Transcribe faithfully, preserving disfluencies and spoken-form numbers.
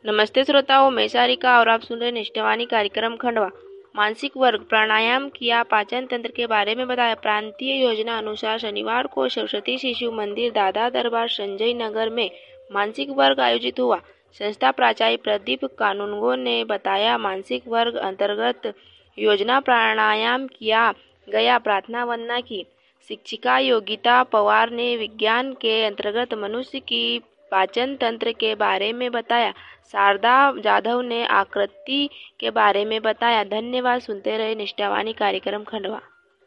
नमस्ते श्रोताओं, मैं सारिका और आप सुन रहे निष्ठावानी कार्यक्रम खंडवा। मानसिक वर्ग प्राणायाम किया, पाचन तंत्र के बारे में बताया। प्रांतीय योजना अनुसार शनिवार को सरस्वती शिशु मंदिर दादा दरबार संजय नगर में मानसिक वर्ग आयोजित हुआ। संस्था प्राचार्य प्रदीप कानूनगो ने बताया, मानसिक वर्ग अंतर्गत योजना प्राणायाम किया गया, प्रार्थना वंदना की। शिक्षिका योगिता पवार ने विज्ञान के अंतर्गत मनुष्य की पाचन तंत्र के बारे में बताया। शारदा जाधव ने आकृति के बारे में बताया। धन्यवाद। सुनते रहे निष्ठावानी कार्यक्रम खंडवा।